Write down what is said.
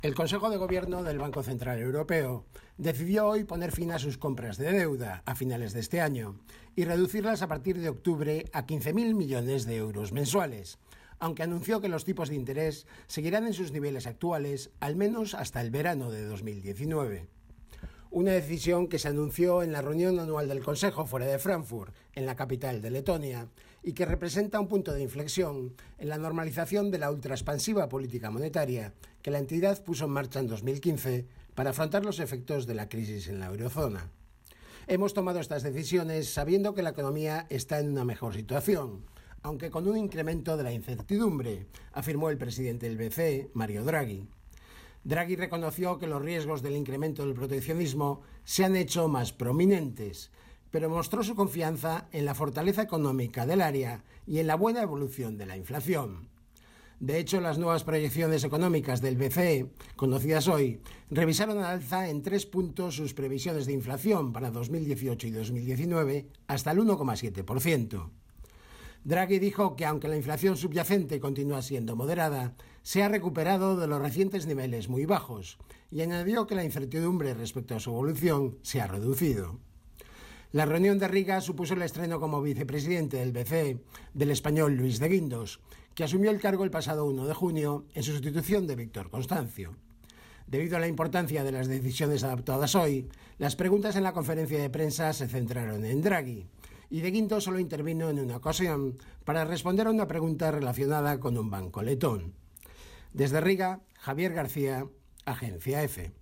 El Consejo de Gobierno del Banco Central Europeo decidió hoy poner fin a sus compras de deuda a finales de este año y reducirlas a partir de octubre a 15.000 millones de euros mensuales, aunque anunció que los tipos de interés seguirán en sus niveles actuales al menos hasta el verano de 2019. Una decisión que se anunció en la reunión anual del Consejo fuera de Frankfurt, en la capital de Letonia, y que representa un punto de inflexión en la normalización de la ultraexpansiva política monetaria que la entidad puso en marcha en 2015 para afrontar los efectos de la crisis en la eurozona. Hemos tomado estas decisiones sabiendo que la economía está en una mejor situación, aunque con un incremento de la incertidumbre, afirmó el presidente del BCE, Mario Draghi. Draghi reconoció que los riesgos del incremento del proteccionismo se han hecho más prominentes, pero mostró su confianza en la fortaleza económica del área y en la buena evolución de la inflación. De hecho, las nuevas proyecciones económicas del BCE, conocidas hoy, revisaron al alza en 3 puntos sus previsiones de inflación para 2018 y 2019 hasta el 1,7%. Draghi dijo que aunque la inflación subyacente continúa siendo moderada, se ha recuperado de los recientes niveles muy bajos y añadió que la incertidumbre respecto a su evolución se ha reducido. La reunión de Riga supuso el estreno como vicepresidente del BCE del español Luis de Guindos, que asumió el cargo el pasado 1 de junio en sustitución de Víctor Constancio. Debido a la importancia de las decisiones adoptadas hoy, las preguntas en la conferencia de prensa se centraron en Draghi, y de Guindos solo intervino en una ocasión para responder a una pregunta relacionada con un banco letón. Desde Riga, Javier García, Agencia EFE.